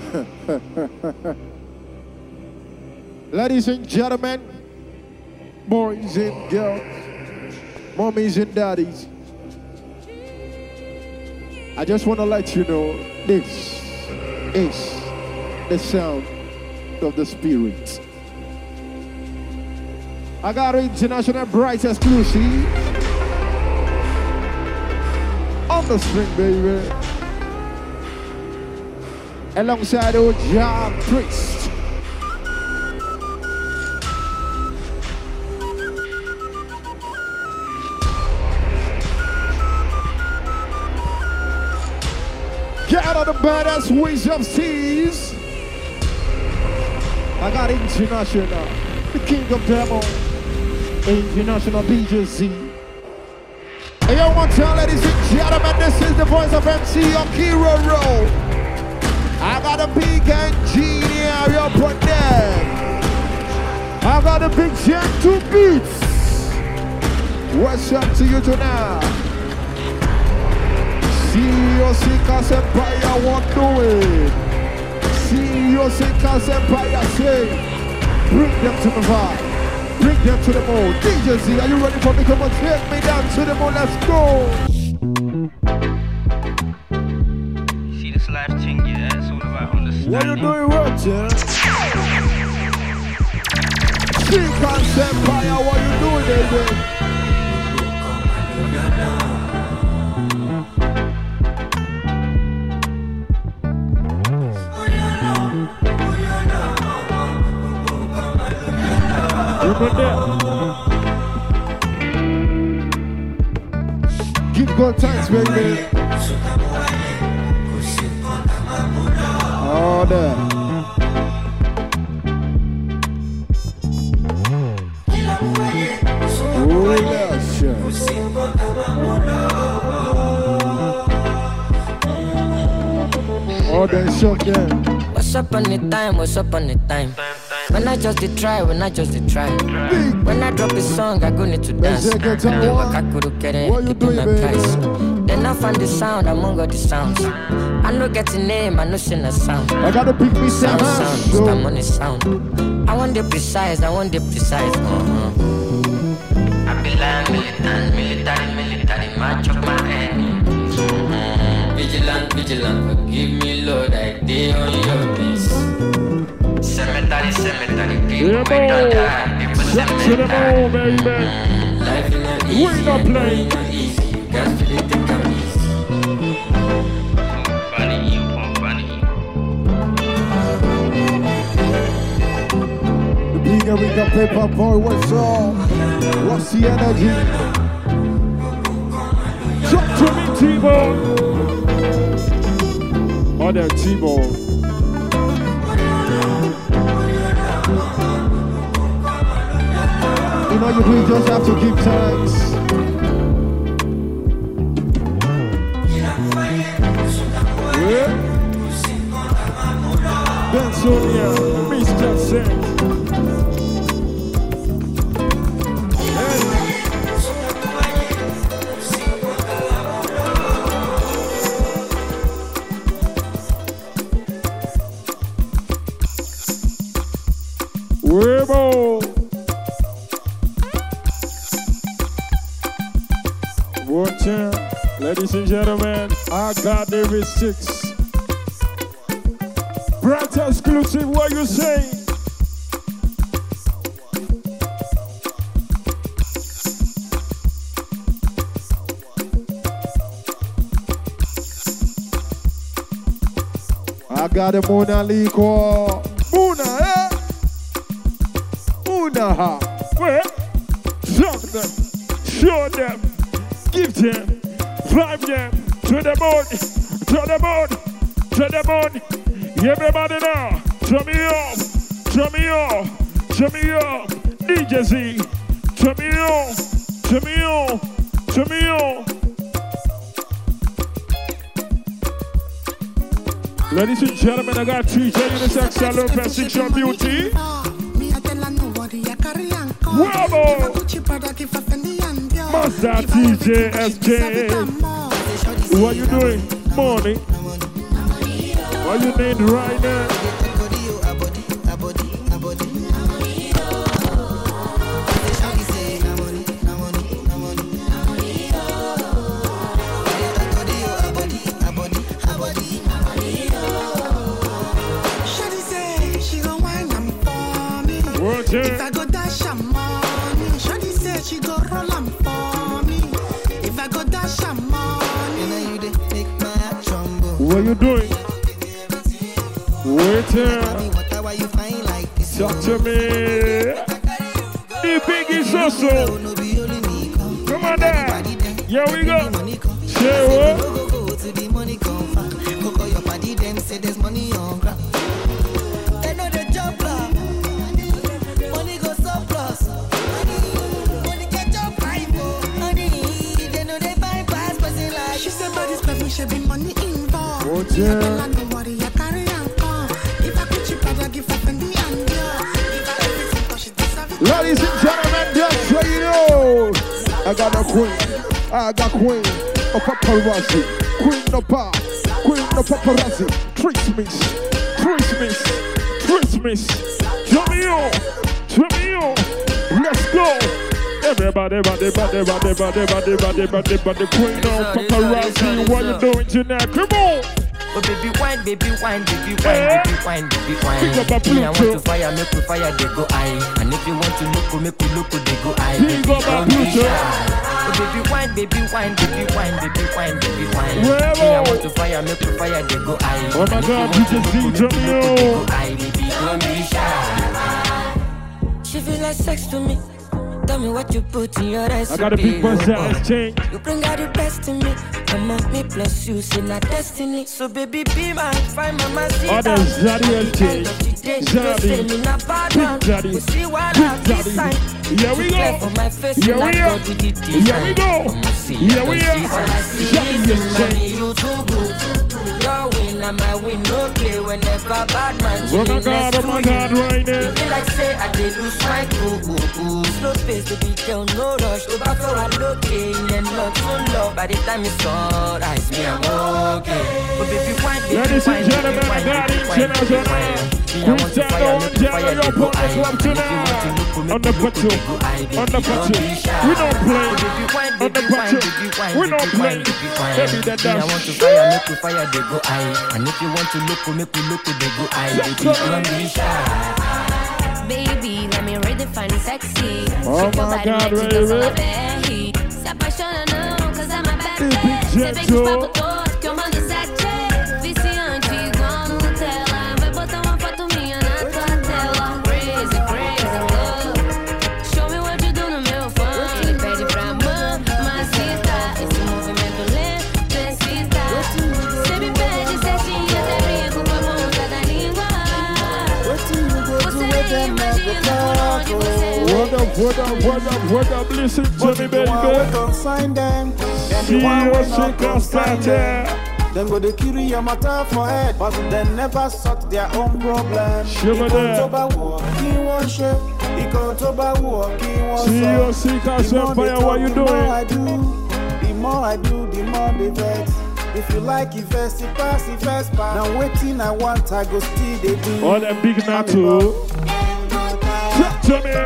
Ladies and gentlemen, boys and girls, mommies and daddies, I just want to let you know this is the sound of the spirit. I got an international bright exclusive on the string, baby. Alongside old John Priest. Get out of the badass ways of seas. I got international, the king of demo, international DJ Z. Hey, yo, one time, ladies and gentlemen, this is the voice of MC Akira Rowe. I got a big engineer up on there. I got a big gentle beats. What's up to you tonight? CEO Sika Empire, what doing? CEO Sika Empire say, bring them to the vibe, bring them to the moon. DJ Z, are you ready for me? Come on, take me down to the moon, let's go. See this life thing, yeah, it's all about understanding. What you doing, Roger? Sika Empire, what you doing, baby? Give God thanks, baby. Oh, there. Oh, yes, yes. Oh, then shock them. What's up on the time? What's up on the time? When I just did try, when I just did try. When I drop a song, I go need to dance. I could get it, keep my price. Then I find the sound among all the sounds. I know get a name, I know sing a sound. I gotta pick me sound, I'm on the sound. I want the precise, I want the precise. I be like military, match up my head. Vigilant, forgive me, Lord, I did on your piece. Cemetery, people we don't die, people cemetery. Life in an easy, you got to take a piece. Funny. The bigger we got paper boy, what's up? What's the energy? Talk to me, T-Bone. Oh, there, T-Bone. You know you do just have to give thanks. Yeah. Bensonia, Mr. Sen. Webo. One time, ladies and gentlemen, I got the receipts. Bright exclusive, what you say? I got a Mona Lico. Mona, eh? Mona, ha. Where? Shock them, show them. Give them, drive them to the moon, to the moon, to the moon. Everybody now, turn me up, turn me up, turn me up. DJ Z, turn me up, turn me up, turn me up. Ladies and gentlemen, I got TJ Unisex Salon Perfection Beauty. Bravo! Master TJ SK. What you doing? Morning. What you need right now? If I go dash a money, Shawty said she go roll am for me. If I go dash a money, you dey make my tremble. What you doing? Wait here. Talk to me. The biggest also. Come on down. Here we go. Say what? To the money come from. Go call your party, them say there's money on ground. They know the job plan. Money go surplus. Money get your pipe. Money, they know they bypass person like. She said, but this person should be money involved. Oh, yeah. Don't worry, I carry and come. If I could chip, I'd give up and the and if I everything, cause she deserve it. Ladies and gentlemen, just so you know, I got a queen. I got queen of paparazzi. Queen of pop. Queen of paparazzi. Christmas. Christmas. Christmas. Turn me on. Turn me on. Let's go. Everybody, body, queen of paparazzi. What you doing tonight? Come on. Oh baby wine, baby wine, baby wine, baby wine, baby wine. Me, I want to fire, make we fire, they go high. And if you want to look, make we look, they go high. Baby, don't be shy. Oh baby wine, baby wine, baby wine, baby wine, baby wine. Me, I want to fire, make we fire, they go high. Oh my God, you just see Jamil. Baby, don't be shy. She feel like sex to me. Tell me what you put in your recipe. I got a big buzz ass chain. You bring out the best in me. Come on, me plus you, say not destiny. So baby, be my find mama see. Oh, there's Zaddy and Jay. Zaddy. Big Daddy. Big Daddy. Here we go. Here we go. Here we go. Here we are. Zaddy and Jay. Your win and my win, no play whenever bad man. Oh my God, right now. It be like say I did lose my cool. Slow pace, baby girl, no rush. Over for a look and not so low. By the time it's sunrise, me I'm okay. But baby, wine, baby, ladies and gentlemen, I got international. Cristiano and Jerry up on the club tonight. On the patrol. On the patrol. We don't play. On the patrol. We don't play. Baby, that I want to fire, make we fire, they go high. And if you want to look, make we look, they go high. Baby, don't be shy. Baby, let me redefine sexy. Oh my God, really? Se apaixona não, cause I'm a bad Big bitch. Você vem com os Jet, papos todos que eu mando 7. Viciante igual Nutella. Vai botar uma foto minha na tua tela. Crazy, crazy love. Show me what you do no meu fone. Ele pede pra mamacita. Esse movimento lento excita. Você me pede certinho, até brinco com a ponta da língua. Você nem imagina por onde você What up, listen to me, baby. Consign them. See you, shake us, Then go they carry your matter for head, but they never sort their own problem. Sugar there. He won't share. He can't walk. He won't See you, shake us, Empire. What you doing? The more I do, the more they vex. If you like it first, it pass. Now waiting, I want, I go still they do. All them big NATO. Talk to me.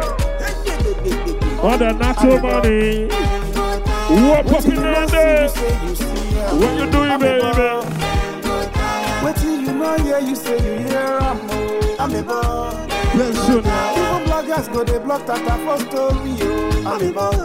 All the NATO money. What popping on there? What you doing, baby? Waiting, you know, yeah, you say you hear I'm a boy. Pension. Even bloggers go, they block that I first told me, I'm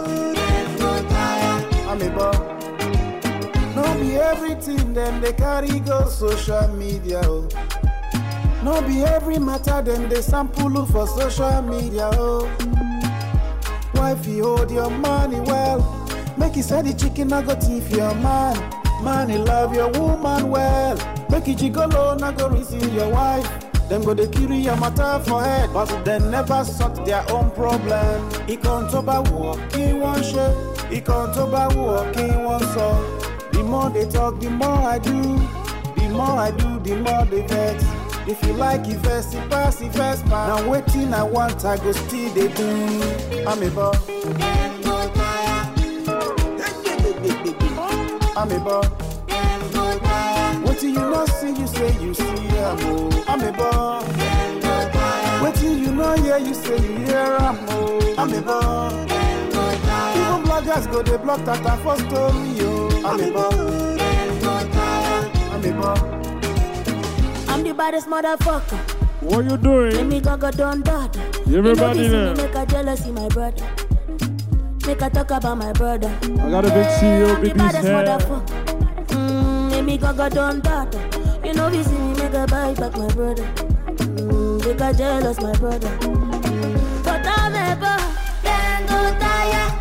a boy. No be everything, then they carry go social media, oh. No be every matter, then they sample for social media, oh. Wifey, hold your money well. Make you say the chicken, I go thief your man. Man, you love your woman well. Make you gigolo, I go receive your wife. Them go they carry your matter for head, but they never sort their own problem. He can't walk, he won't share. He can't walk, he won't solve. The more they talk, the more I do. The more I do, the more they vex. If you like it first, it pass. Now waiting, I want, I go still they do. I'm a boy. I'm a boy. What you not see, you say you see, I'm a boy. What you know, yeah, you say you hear, I'm a boy. Even bloggers go, they block that for story, yo. I'm a boy. I'm a boy. I'm the baddest motherfucker. What you doing? Let me go down bad. Everybody there. Make a jealousy, my brother. Make a talk about my brother. I got a big CEO, big piece hair. Let me go down bad. You know we see me make a bite back, my brother. Make a jealous, my brother. But I'm ever, then go tire.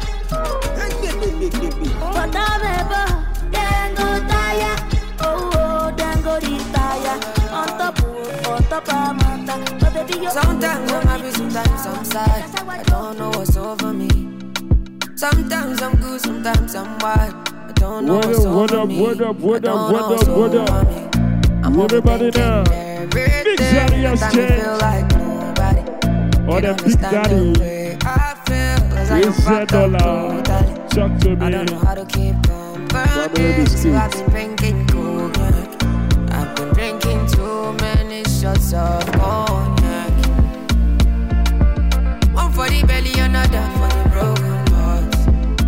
But I'm ever, then go tire. Oh, then go retire. On top of my baby, sometimes I'm happy, sometimes I'm sad. I don't know what's over me. Sometimes I'm good, sometimes I'm wild. I don't know what's over me. What up? I'm everybody now. Big Daddy has changed. Or the Big Daddy. He said dollar. Talk to me. I don't know how to keep on burning. So I've been drinking cognac. I've been drinking too many shots of cognac. One for the belly, another for the broken hearts.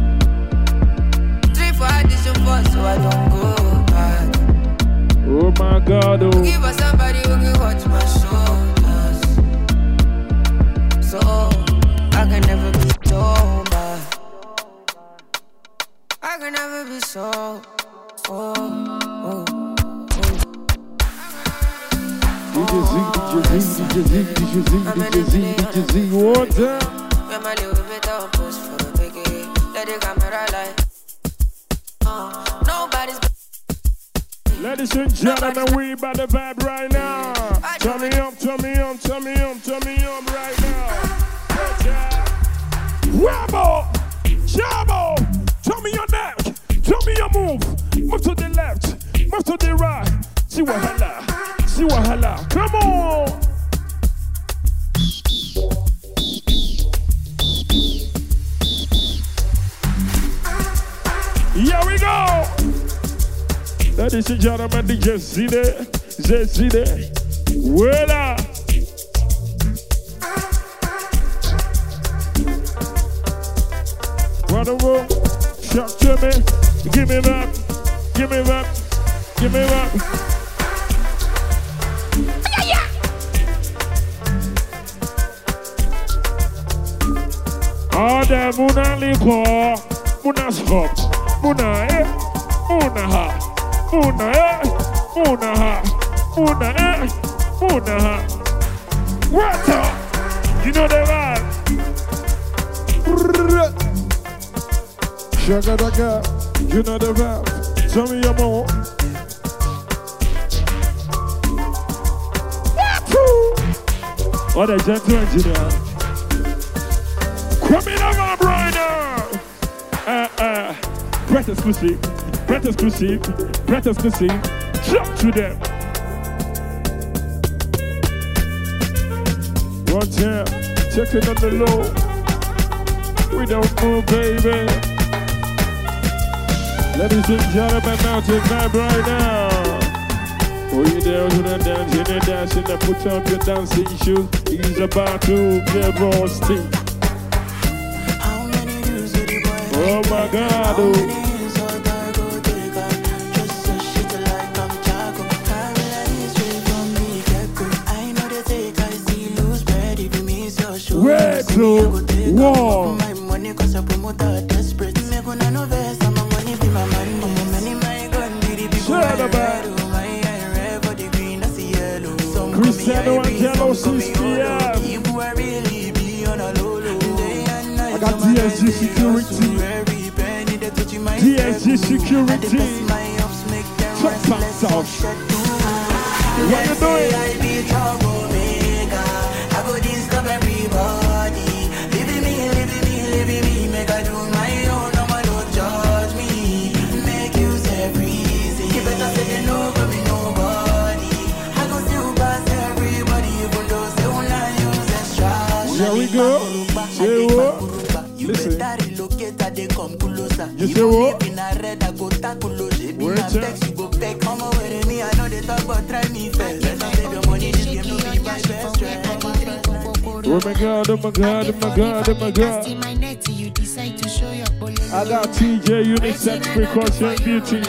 3 for addition 4, so I don't go back. Oh my God, oh. Give us somebody who can watch my shoulders. So I can never be so bad. I can never be so. DJ Z, what up? I'm a little bit of push for the biggie. Let the camera light. Nobody's. Ladies and gentlemen, we about the vibe right now. Turn me up right now. Whammo! Jamo! Turn me your neck. Turn me your move. Move to the left. Move to the right. See wahala. Come on! Here we go! Ladies and gentlemen, DJ Zide. Voila! Brother, shout to me. Give me that. Ade muna liko, muna schop, muna ha. What up? You know the vibe. Sugar dagger, you know the vibe. Tell me your more. What a gentle engineer. Coming over, Brian. Breath exclusive. Jump to them. One time, check it on the low. We don't move, baby. Ladies and gentlemen, now to vibe right now. Oh, you there, you done dancing, put up your dancing shoes. He's about to get roasted. Oh my God, oh. Red Club, war. Cristiano Angelo, 6 p.m. I got DSG security. Top South. What you doing? I go disturb everybody. Living me, make I do my own. No man don't judge me. Make use everything. You better say they know but me nobody. I go still pass everybody, even though they will not use extra. Here we go. Say what? Listen. better relocate, they come closer. You say what? In a red, I go tackle. They be my vex, you go back. Come over with me, I know they talk, but try me first. Let's not save your money, this game no be my best friend. Oh my God, oh my God, oh my God, oh my God. I got TJ Unisex Precaution Beauty.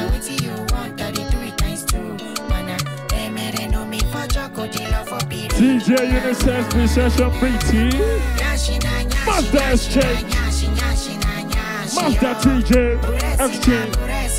TJ Unisex Precaution Beauty. Master Exchange. Master TJ Exchange.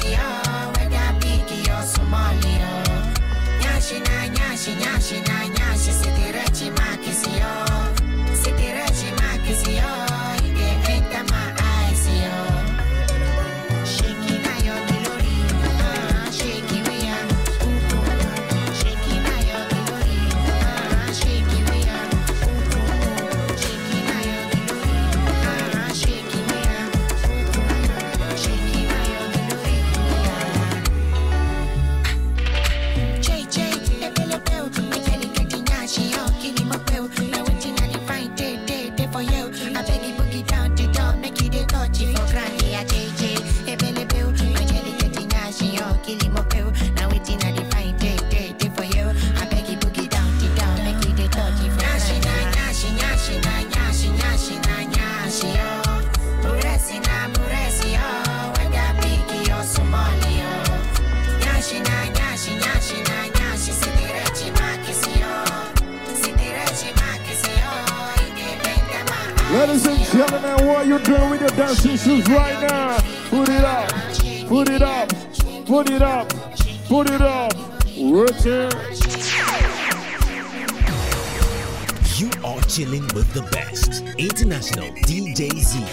Ladies and gentlemen, what you doing with your dancing shoes right now? Put it up, put it up, put it up, put it up. Return. You are chilling with the best. International DJ Z.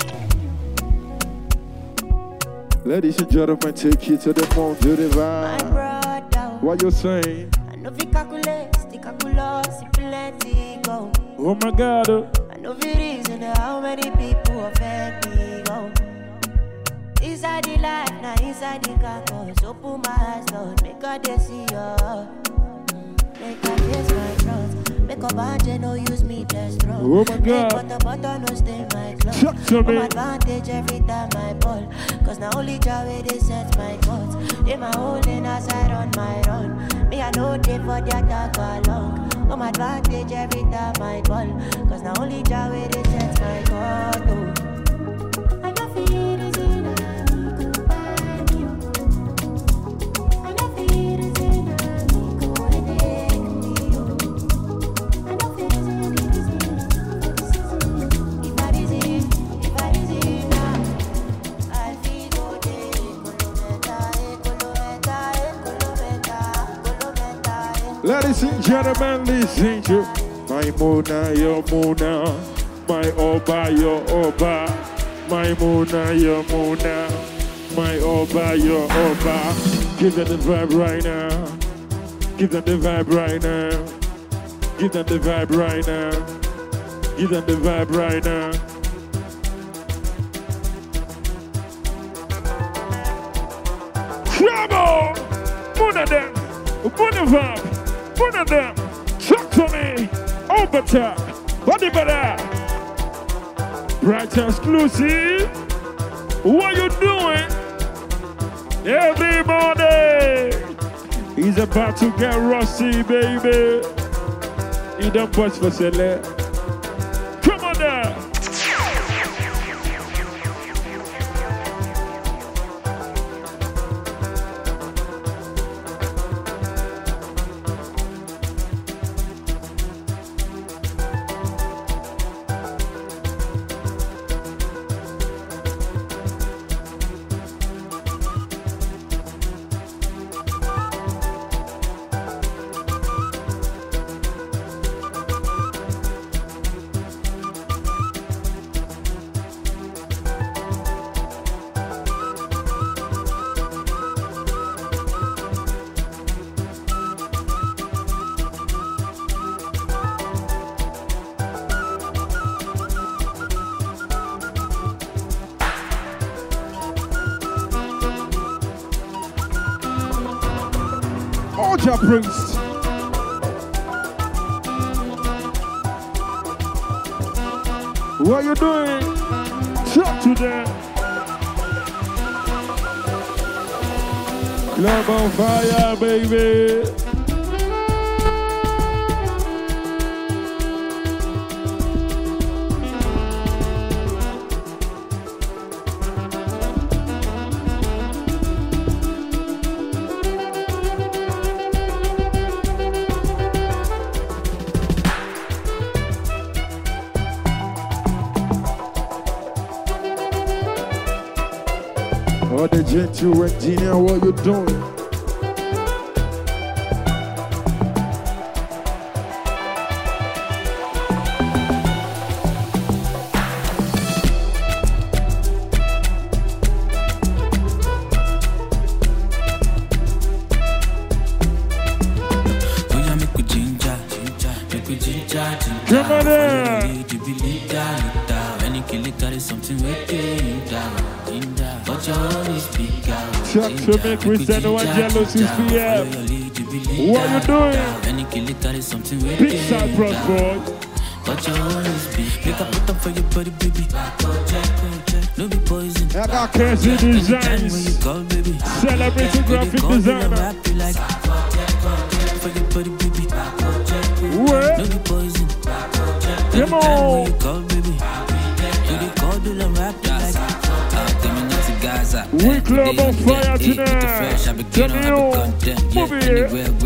Ladies and gentlemen, take you to the moon, to the vibe. What you saying? I know if you calculate, stick a culos, if you let it go. Oh my God. I know the reason how many people offend me, go. Inside the life, now inside the campus. Open my eyes, Lord, make God they see you. Make God face my trust. Make up and no use me less strong. Oh my God. Make butter no stay my clothes. Talk to me. I'm advantage every time I ball. Cause now only Jaway they set my courts. They my own lane as I run my run. Me I know they for the attack along. I'm advantage every time I ball. Cause now only Jaway they set my court. Oh. I know feel is in a combine you. I know feel is in a go and you. I know feel is in if I is in now, I feel go there. Ladies and gentlemen, listen to my Mona, your Mona, my Oba, your Oba, my Mona, your Mona, my Oba, your Oba. Give them the vibe right now. Give them the vibe right now. Give them the vibe right now. Give them the vibe right now. Trouble! Mona them, Mona vibe, Mona them. Talk to me. Over top. Body better. Bright exclusive. What you doing? Everybody. He's about to get rusty, baby. He don't push for select. Come on now. Oja Priest. What you doing? Talk to them. Club on fire, baby. Oh, the gentle engineer, what you doing? Come on there. Chuck to make we send one jealousy PM. What you doing? Big Cyprus boy. I got Casey Designs. Celebrating graphic designer. What? Come on. We club on fire tonight. Tell me you. Move here.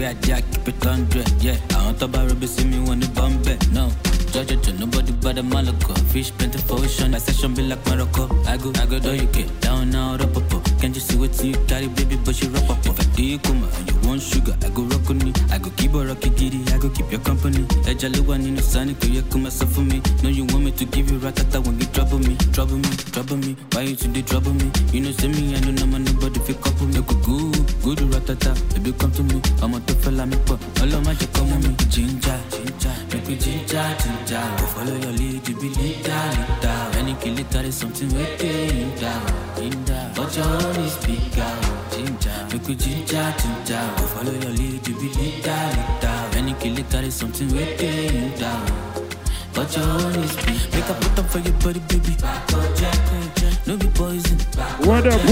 I want to buy Ruby, see me when the bomb back. No. Judge to nobody but a Malaco. Fish plenty for ocean. I session be like Morocco. I go do you get down now, up up. Can't you see what you carry, baby? But you rock up. If I do you come and you want sugar, I go rock on me. I go keep a rocky giddy, I go keep your company. Ejaluan in the sun, you come myself for me. No, you want me to give you ratata when you trouble me. Trouble me. Why you today trouble me? You know, see me, I know no man, nobody feel couple me. Good ratata, baby, come to me. I'm a tough fella, me pop. All of my come on me. Ginger, make me ginger. Go follow your lead, you be leader. Any kill it, that is something with it. But your own is bigger. Ginger, make me ginger. Go follow your lead, you be leader. Any kill it, that is something with it. But your own is big. Make a put up for your body, baby. No be poison. What up?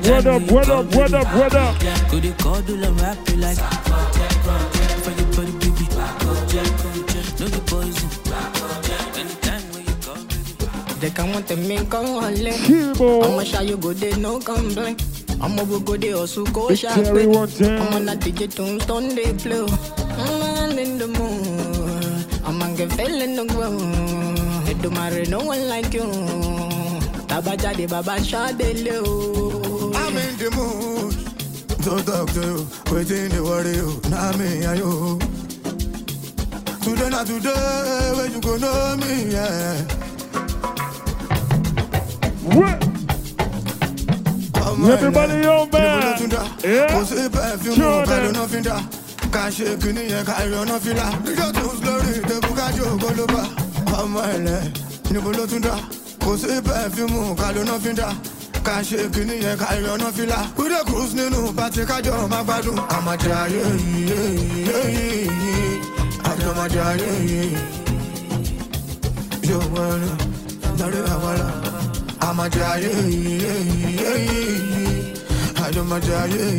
Could you call the rap you like? For your body, baby. No be poison. Anytime when you call, baby. They can't want to make a hole. I'ma show you go, they no complain. I'ma go, they also go Big shopping. Terry one time. I'm on a DJ Tombstone, they play. I'm in the mood. I'm on get feeling the ground. It do matter, no one like you. Tabaja de Baba Shadele. I'm in the mood. Don't talk to you. Waiting the worry you. Now me and you. Today not today. When you go know me, yeah. What? Everybody on back. Yeah. Can't shake in the carry on a filler. You don't slowly, the Bugatti go over. Oh my leg, Nibolo Tunda. Cause a perfume, Calona Finda. Can't shake in the carry on a filler. With a cruise, no, Patrick, my badu. I'm a giant. I'm a giant. You wanna, I'm a giant. I'm a giant.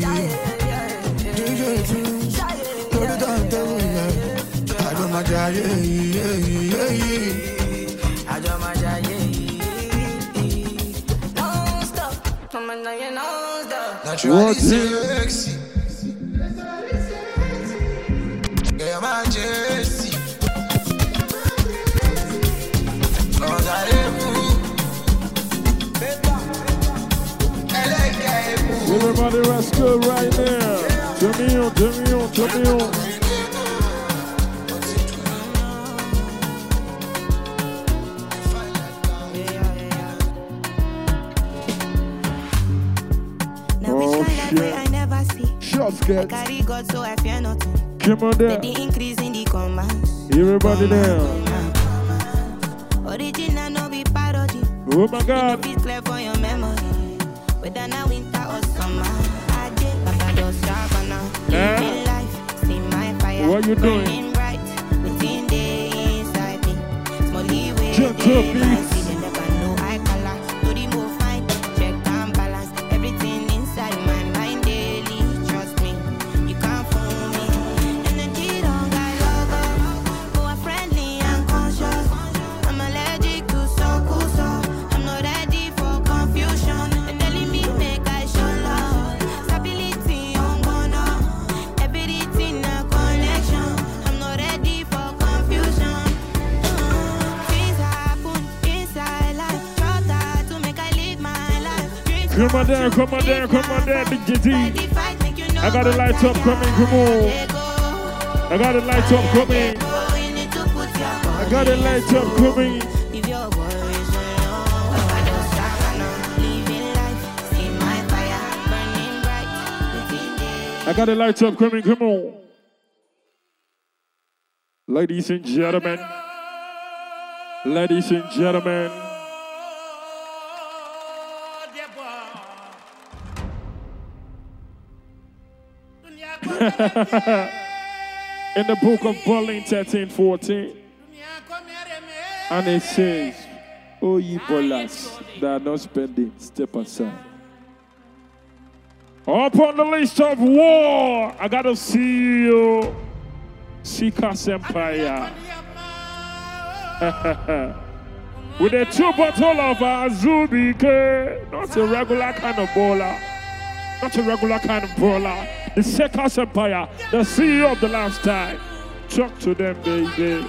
Naturally sexy. Yeah, my Jesse. Everybody, let's go right there. Turn me on. Shots get. I carry God, so I fear nothing. Come on there. The increase in the commands. Everybody there. Original, no be parody. Oh my God. Be clear for your memory. Whether now winter or summer, I did Papa just now. Living life, see my fire. What you doing? Burning bright within the inside me. Small leeway, Gentle beats. never know I color. To Come on there, Big GT. I got the lights up coming, come on. I got the lights up coming. I got the lights up coming. I got the lights up coming, come on. Ladies and gentlemen. Ladies and gentlemen. In the book of Pauline 13:14, and it says, "O ye bolas that are not spending, step aside." Up on the list of war, I gotta see you, Seekers Empire. With a 2 bottle of Azubike, not a regular kind of bowler, not a regular kind of bowler. The Seekers Empire, the CEO of the last time. Talk to them, baby.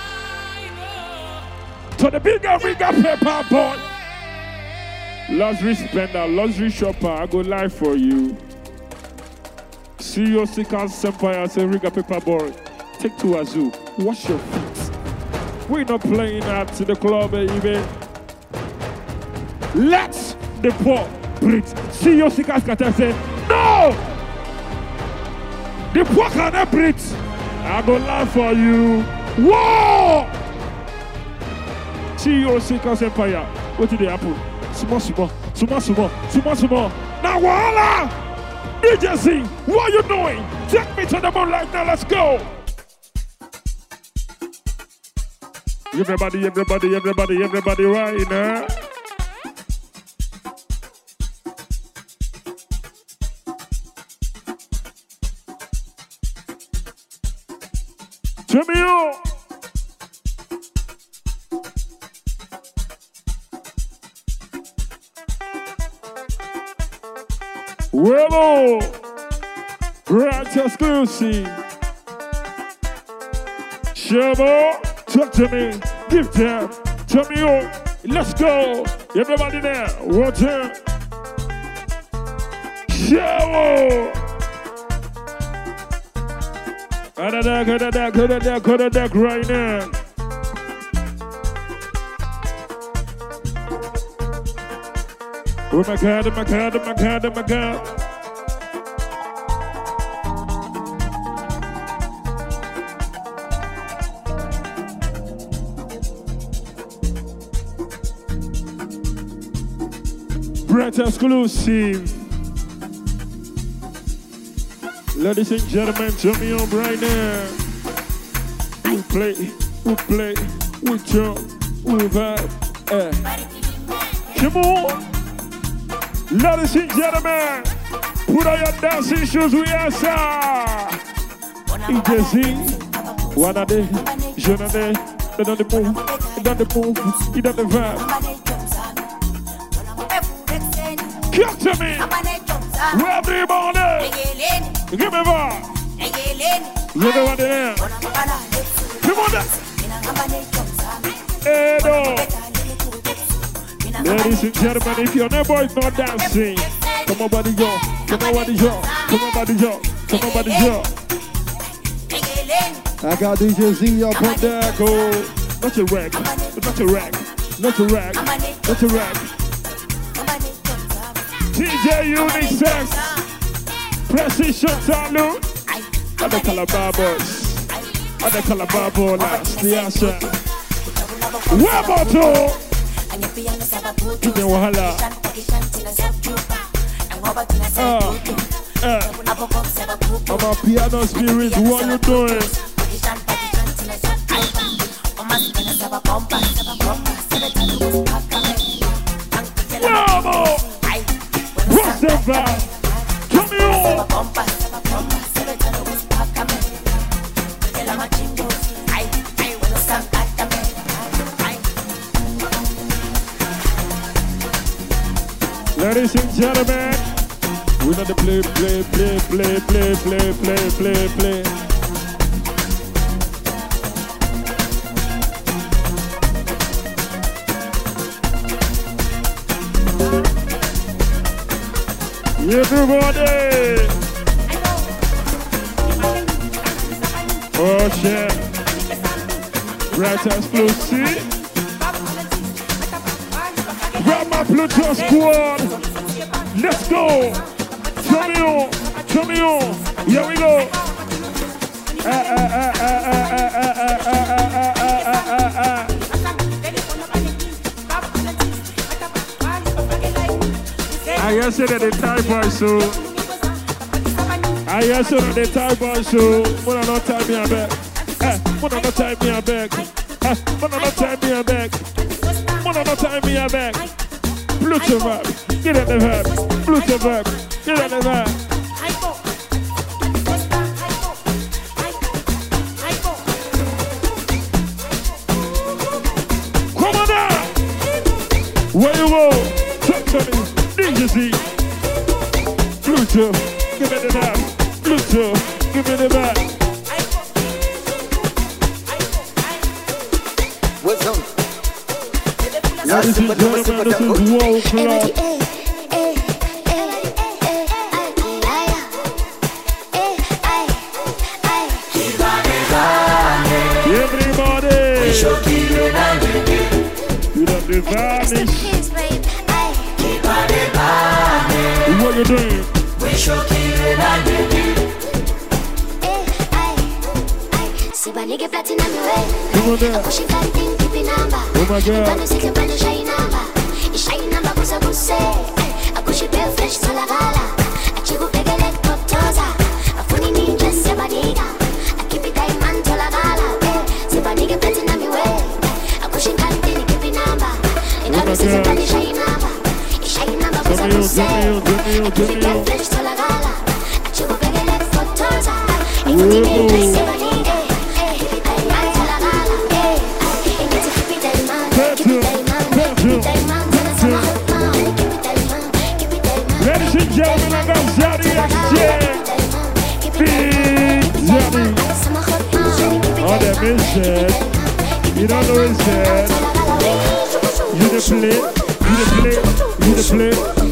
To the bigger paper boy. Luxury spender, luxury shopper, I go live for you. CEO Seekers Empire, say Riga paper boy. Take to Azu, wash your feet. We're not playing at the club, baby. Let the poor breathe. CEO Seekers can say, no! The poor cannot breathe. I go live for you. Whoa! CEO Seekers Empire. What did they happen? Sumo. Now, voila! DJ Z, what are you doing? Take me to the moonlight now, let's go! Everybody right now. Turn me on. Willow, right exclusive. Shabo, talk to me, give them, turn me on. Let's go. Everybody there, water. Shabo. Go to deck right now. Oh my God. Brett exclusive. Ladies and gentlemen, turn me on right now. We play, we jump, we vibe. Come on. Ladies and gentlemen, put on your dancing shoes, we are sir. EJZ, one a day, je n'en ai, dans the move, dans the vibe. Come to me, everybody, give me vibe. Everybody there, come on there. Hey, no. Ladies and gentlemen, if your neighbor is not dancing, come on, body jump. I got DJ Z up on there, go. Not a rag. DJ Unisex, Precision Salute, and the Calabar Boys, the answer. Where about to? Give me wahala. I'm a piano spirit, what you doing? Bravo! What's the vibe? Come here! Ladies and gentlemen, we're gonna play. Everybody! Oh shit! Right as Lucy. Grab my Pluto squad. Let's go. Show me on. Here we go. I just said that the Thai boy show. I just said that the Thai boy show. Wanna not tie me a bag? Wanna not tie me a bag? Wanna not tie me a bag? Wanna not tie me a bag? Pluto verb, get at the verb. Pluto verb, get at the verb. Come on now. Where you go? Talk to me. DJ Z. Pluto, give me the verb. Pluto, give me the verb. What's up? Ladies and gentlemen, this is World Club. Everybody! You don't be vanish. What you doing? Come on there. Oh my God. Ladies and gentlemen, I got Zaddy XJ. Big Zaddy. Oh, that is sad. You don't know it's sad. You the play. You the play. You the play.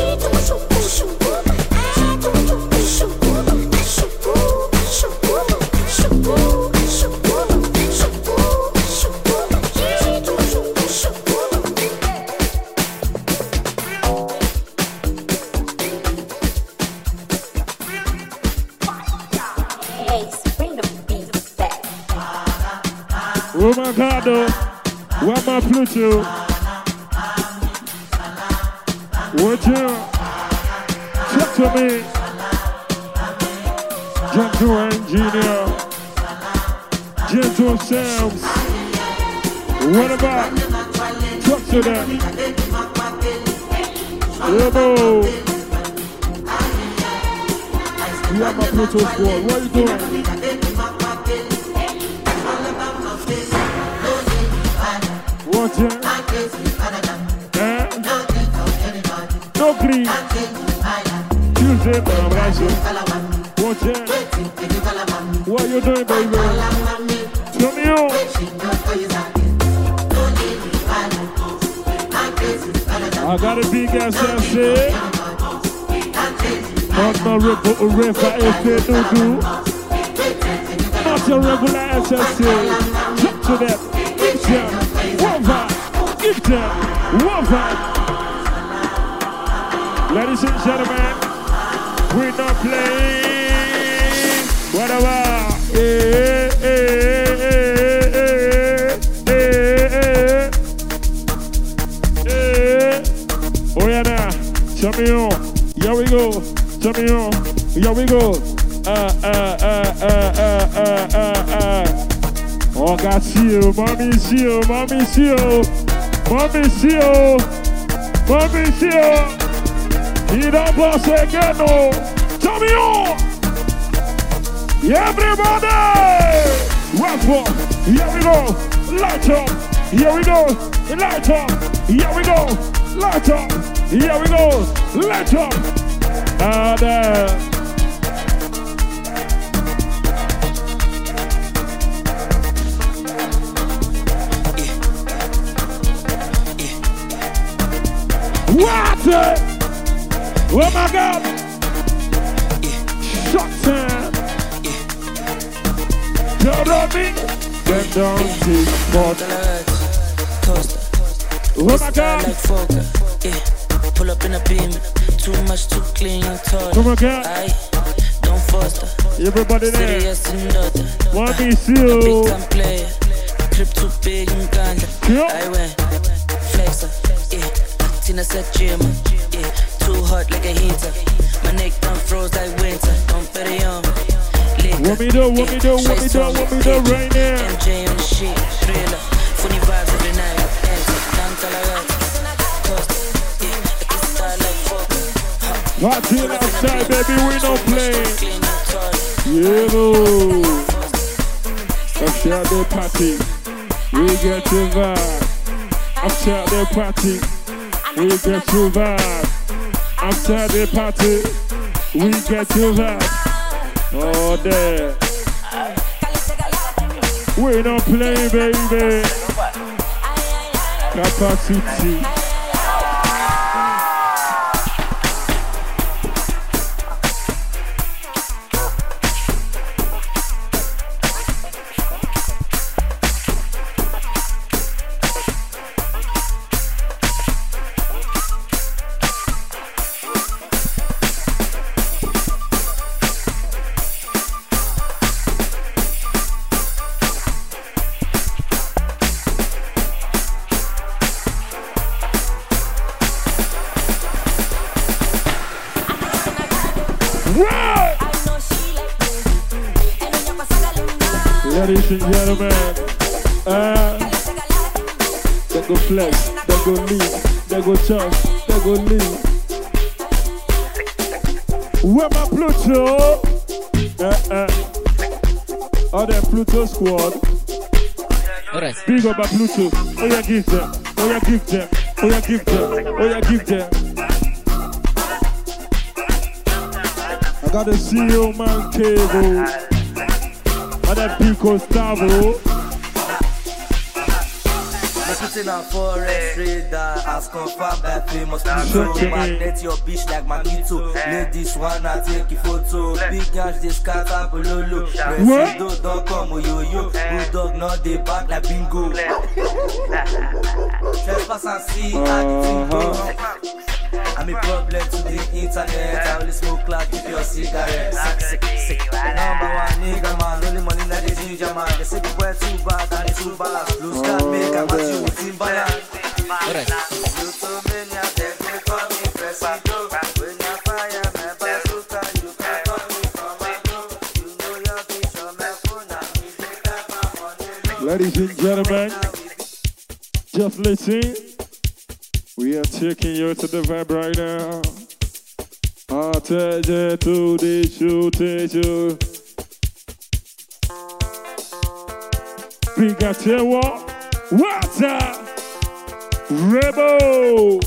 Oh my God, though. What my Pluto? What you? Talk to me. Gentle Engineer. Gentle Sounds. What about? Talk to them. Yo, you have my Pluto squad. What are you doing? Watch it. No green. Tuesday, man, watch it. What you doing, baby? Tell me on. I got a big ass SSC. Not my riff, do. Not your regular SSC. Jump to that. One vibe, give them one vibe. Ladies and gentlemen, we're not playing. Whatever. Oh yeah, now. Tell me on. Here we go. Tell me on. Here we go. Oh, God, see you, mommy, see you, mommy, see you, mommy, see you, mommy, see you. He don't boss again, no. Tell me on. Everybody, rock for. Here we go. Light up. Here we go. Light up. Here we go. Light up. Here we go. Light up. And what? Oh my God! Shot time! Tell me! Then don't take spot. Oh my God! Pull up in a beam, too much to clean, toilet. Oh my God! Don't foster. Everybody there. Serious and daughter. Want me see you? Big time player. Crib too big in Uganda. I went flexer. Yeah. Tina said gym. Yeah. Too hot like a heater. My neck done froze like winter. Don't bet it on me. What me do right now? MJ on the sheet. Thriller. Funny vibes every night. Down Party outside, baby, we don't play. Yeah, after the party, we get to vibe. After the party, we get to vibe. After the party, we get to vibe. Oh, there. We don't play, baby. Capacity. Ladies and gentlemen, they go flex, they go lean, they go chop, they go lean. Where my Pluto? All that Pluto squad. Alright. Big up my Pluto. Oh yeah, give them. Oh yeah, give them. Oh yeah, give them. Oh yeah, give them. I got the CEO man cable. And that Pico Stavo. In a forest radar, as confirmed by famous people. Magnet your bitch like Magneto. Ladies wanna take a photo. Big guns they scatter below. Presido don't come yo-yo. Bulldog not they back like bingo. Trespass and see how the thing go. I'm a problem to the internet. I only smoke like keep your cigarette. Sick. Number one nigga man, only money that is ginger man. They say the boy too bad and it's too bad. Lose that make a match you with Timbaland. Alright. You told me now that they call me Presido. When you fire my bazooka, you can call me Commando. You know your bitch on my phone and me take up my money. Ladies and gentlemen, just listen. We are taking you to the vibe right now. I'll tell you to the shoot. Pigatewa, Water, Rebel.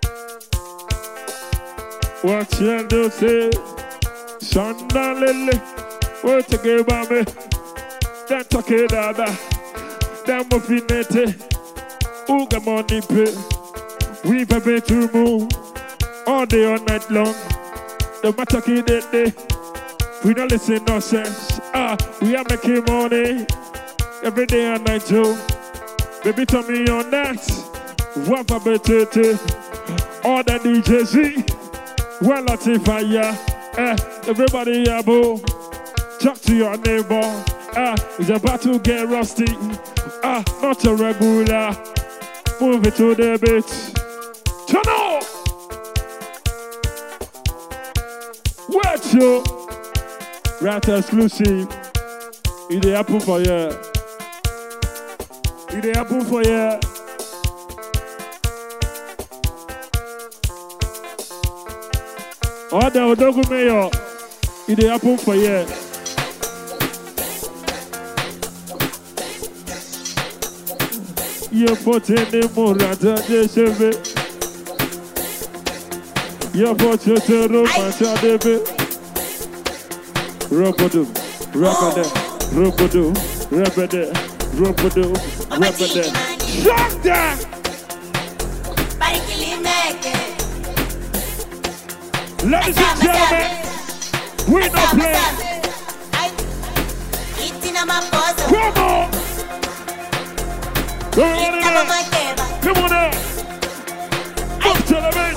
What you do say? Shanda Lily, what you give me? Then talk it out. Then muffinete, Uga money pay. We've a bit to move all day, all night long. The matter kid day. We don't listen no sense. We are making money every day and night, Joe. Baby, tell me on that. What a bit all the DJs. Well, I take fire. Everybody above. Talk to your neighbor. It's about to get rusty. Not a regular. Move it to the beat. Turn on! Watch you! Right exclusive. It happen for you. It happen for you. Oh, the Odogu Mayor. It happen for you. You're putting in more than the You're putting to romance, David. Robodo, Shut that! Ladies and gentlemen, we not playing. Come on. Come on now. Up to the base.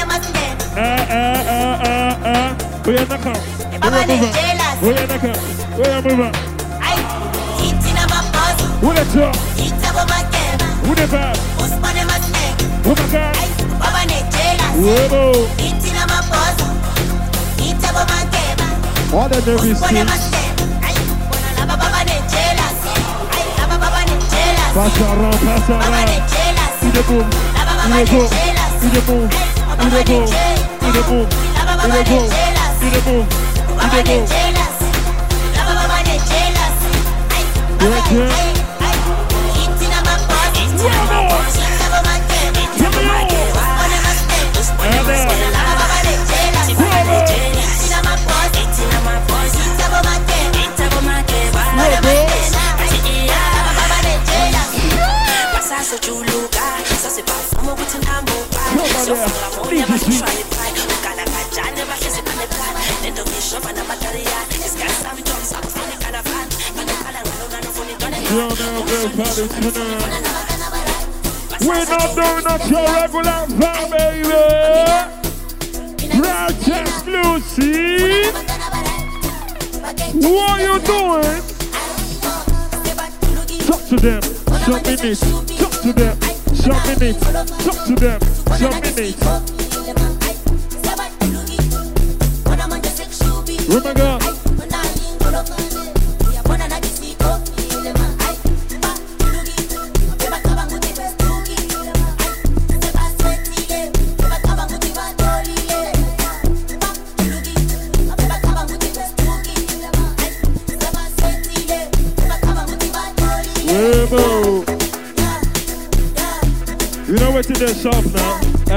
We are not come. We are not come. We are moving. Who the top? Who the bad? Who my God? Whoa. All the nervous things. Pass around. See the boom. See the boom. See the boom. See the boom. See the boom. See the boom. See the boom. We're not doing not your regular vibe, baby. Right exclusive. What you doing? Talk to them. Some minutes. Talk to them. Some minutes. Talk to them. Some minutes. Oh my God. You know what's in the shop now?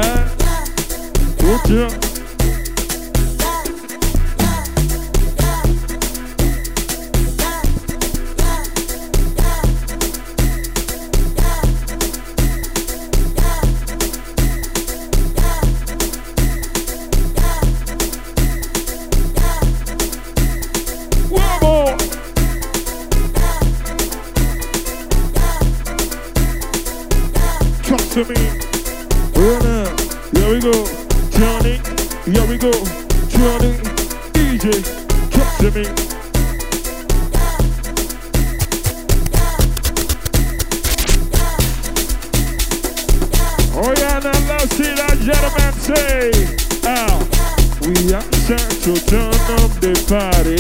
Good job. One more. Talk to me. Here we go, Johnny. Here we go, Johnny. DJ, talk to me. Oh yeah, now let's see that gentleman say, we are set to turn up the party.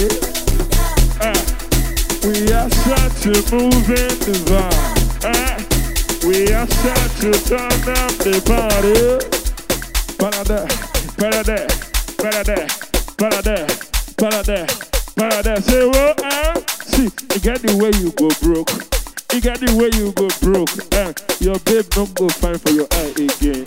We are set to move in the vibe. We are set to turn up the party. Para there. Say what? See, you got the way you go broke. You got the way you go broke. Your babe don't go fine for your eye again.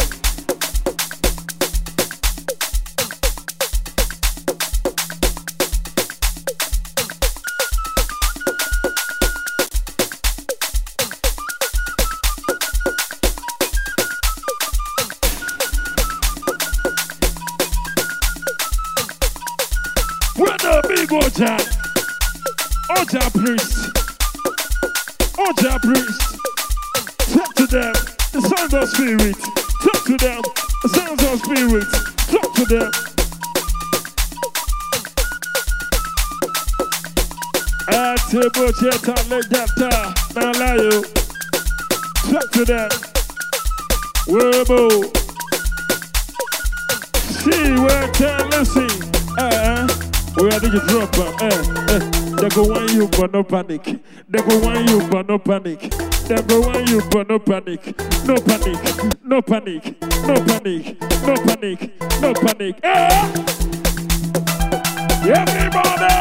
Oja priest, talk to them, the sounds of spirit, talk to them, the sounds of spirit, talk to them. Table cheta legata, Malayo, talk to them. Werbo, see where tell listen, where did you drop? They go want you but no panic. They go want you but no panic. They go want you but no panic. No panic. No panic. No panic. No panic. No panic. Everybody!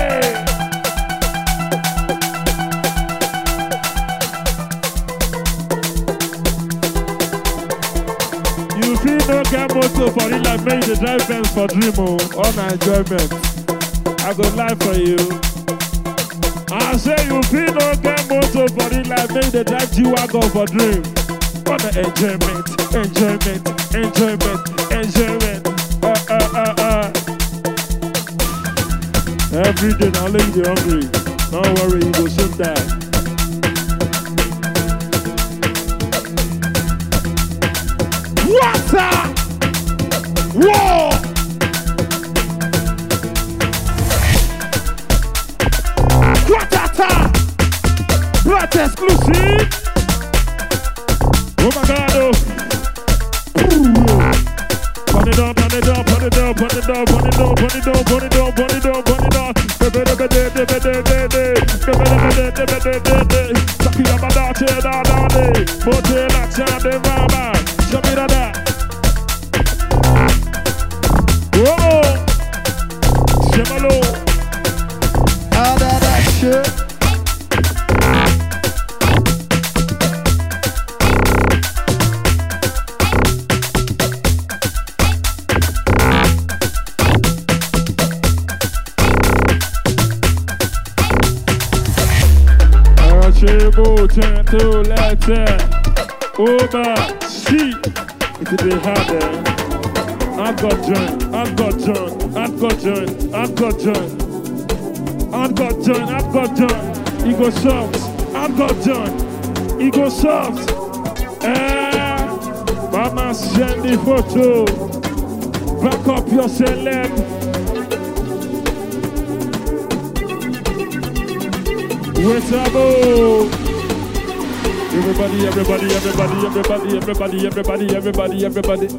You feel no car motor for real life, make the drive Benz for dream all my enjoyment. I go live for you. I say you feel no car motor for real life, make the drive G-Wagon for dream. What the enjoyment. Every day now let you hungry. Don't worry, you go soon die. Water! Whoa! Quatata! Blood exclusive! Oh my God, oh! Put it on, put it on, put it on, put it on, put it on, put it on, put it on, put it on, put it on. Whoa! Shemalo! How that shit? Triple, turn to left hand. Over, see. It's a bit harder. I've got joint, I've got joint, I've got joint, I've got joint. I've got joint, I've got joint. He goes soft. I've got joint. He goes soft. Mama send the photo. Back up your celeb. What's up, oh? Everybody, everybody, everybody, everybody, everybody, everybody, everybody, everybody.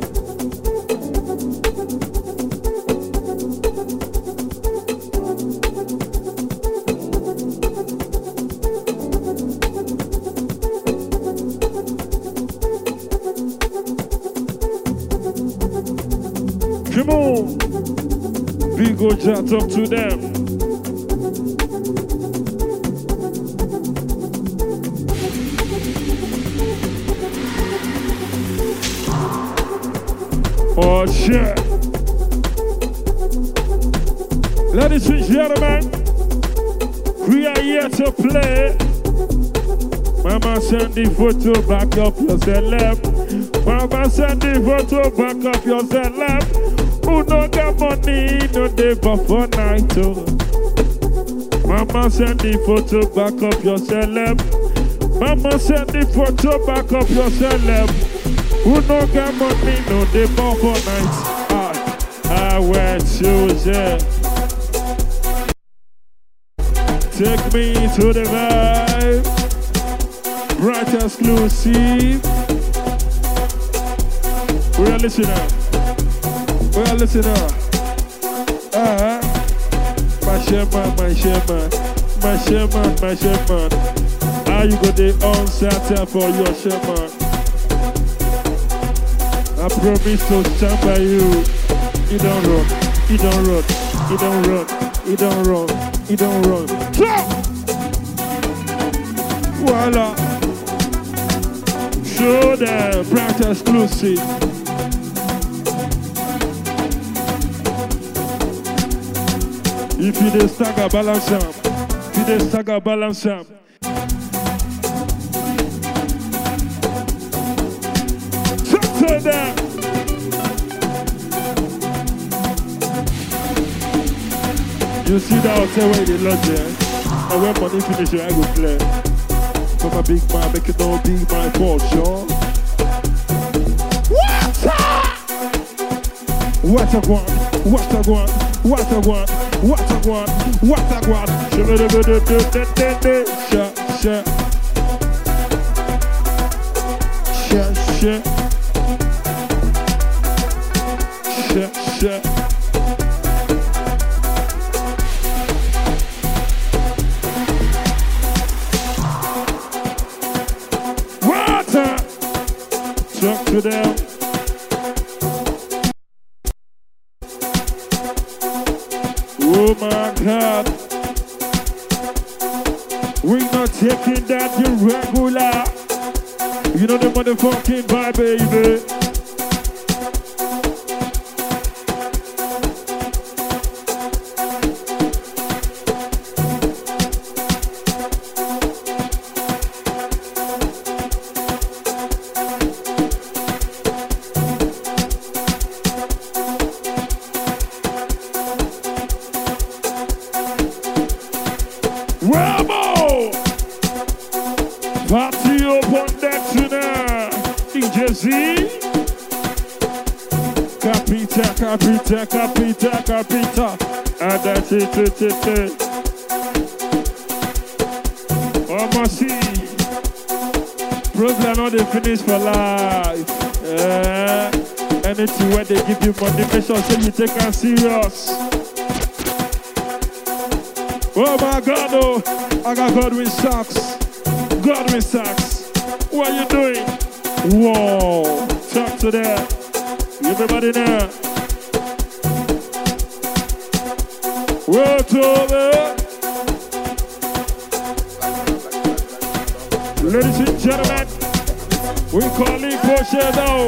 Come on. Big old chat, talk to them. Oh shit. Ladies and gentlemen, we are here to play. Mama send the photo, back up your celeb. Mama send the photo, back up your celeb. Who no got money, no day before night. Oh. Mama send the photo, back up your celeb. Mama send the photo, back up your celeb. Who no got money, no day before night. I wear shoes, yeah. Take me to the vibe. Bright exclusive. We are listening. We are listening. My Sherman, my Sherman. My Sherman, my Sherman. How you go the on-Saturday for your Sherman? I promise to stand by you. You don't run, you don't run, you don't run, you don't run, you don't run. Voila. Show the bright exclusive. If you dey stagger, balance up. If you dey stagger, balance up. Talk that. You see that hotel where they lodge there? And when money finish, I go play. For my big man, make it no be my fault, sure. What a guan, what a guan, what a guan, what a guan, what a guan. Water. Talk to them. Oh my God, we're not taking that irregular. You know the motherfucking vibe, baby. And that's it. Oh, see. Bros are not finished for life. Anything where they give you motivation, so you take them serious. Oh my God, oh, I got Godwin Sachs. What are you doing? Whoa, talk to that. Everybody now. Whoa, to there. Ladies and gentlemen, we call it Shadow.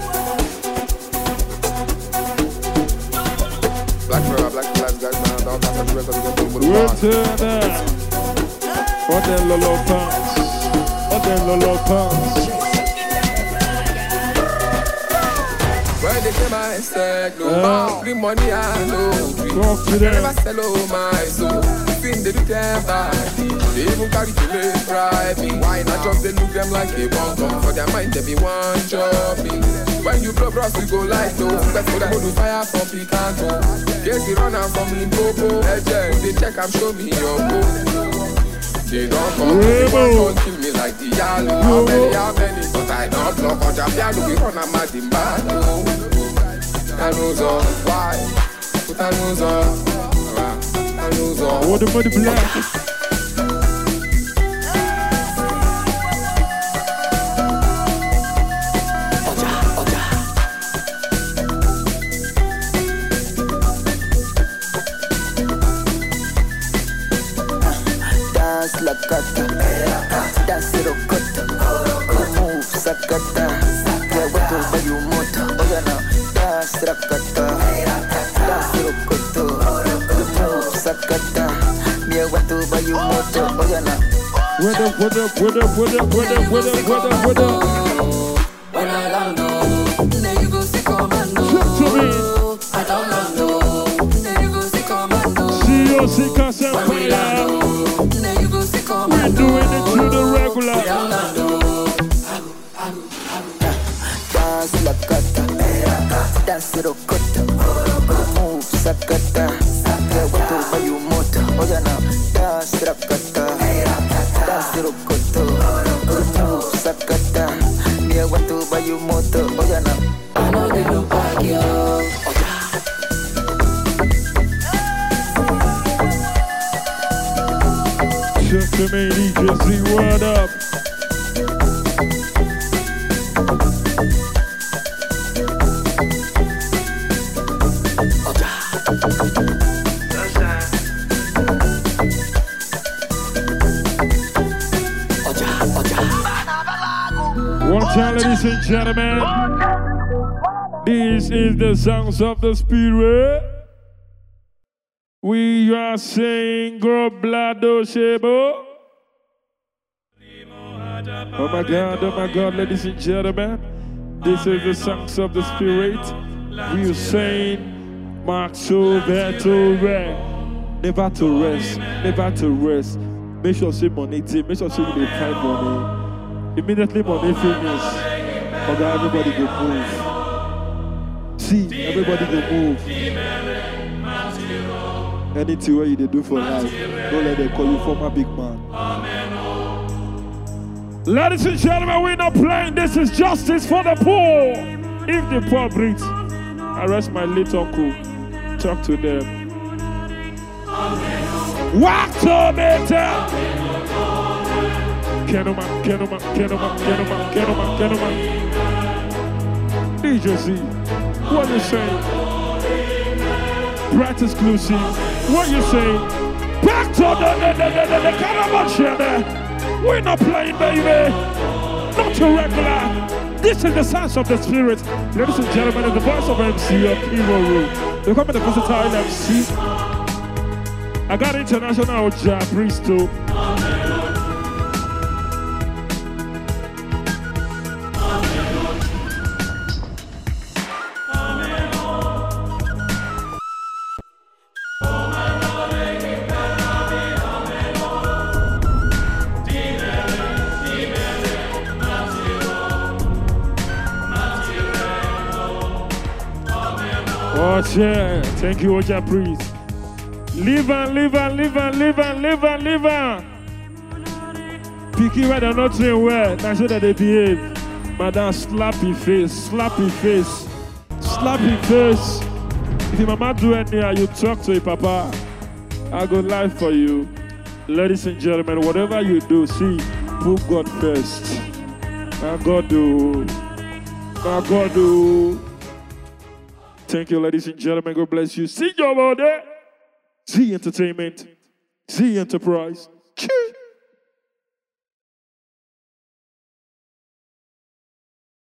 Black lives, guys, man. Don't have to record the we'll turn that. For them Lolo pants. When they came, I said, no, free money, I know. Talk to them. Never sell my soul. They do them bad. They even carry to lay private. Why not just they look them like they want them? For their mind, they be one job. When you blow bros, we go like no. Best for them, go do fire from Picanto. Get the runner from Limpopo. Legend, they check and show me your go. They don't come, they won't kill me like the yellow. How many, but I don't block on Japiano. We run a mad in bad. I know so, why? Put a nose on. What the money black? Dance la gata, dance rocota, move sakata, yeah what to buy you moto, oh yeah now, dance rakata, dance rocota. Sakata, me I want to buy you motor, oh yeah now. What up? When I don't know, then you go see commando. I don't know, then you go see commando. See you see Castle When we don't know, then you go see commando. We're doing it through the regular. Dance la gata, dance rocota, move sakata. Yeah, want to buy you motor, oh yeah now. Dance rakata, dance rokoto, move sakata. Me I want to buy you motor, oh yeah now. I know they look like you, oh yeah. Just to me, DJ Z, what up? One time, ladies and gentlemen, this is the sounds of the spirit. We are saying Groblado Shebo. Oh my God, ladies and gentlemen, this is the songs of the spirit. We are saying Maxo Vetore. Never to rest. Make sure say money team, make sure say you find money. Immediately money finish. Okay, everybody go move. See, everybody go move. Anything where you do for life, don't let them call you former big man. Ladies and gentlemen, we're not playing. This is justice for the poor. If the poor breathe, arrest my little uncle. Talk to them. Walk to better. Kenoma. DJ Z, what you saying? Bright exclusive, what you saying? Back to the caravan share there. We're not playing, baby. Not too regular. This is the sounds of the spirit. Ladies and gentlemen, it's the voice of MC of Hero Room. They come in the versatile MC. I got international Jabris too. Oh, yeah. Thank you, Oja Priest. Live on, live on, live on, live on, live on, live on. Picky where they're not doing well. Now show that they behave. Madam, slappy face, slappy face, slappy face. If your mama do anything, you talk to your papa. I go live for you. Ladies and gentlemen, whatever you do, see, put God first. Now God do. Now God do. Thank you, ladies and gentlemen. God bless you. See you over there. See Entertainment. See Enterprise. Cheers.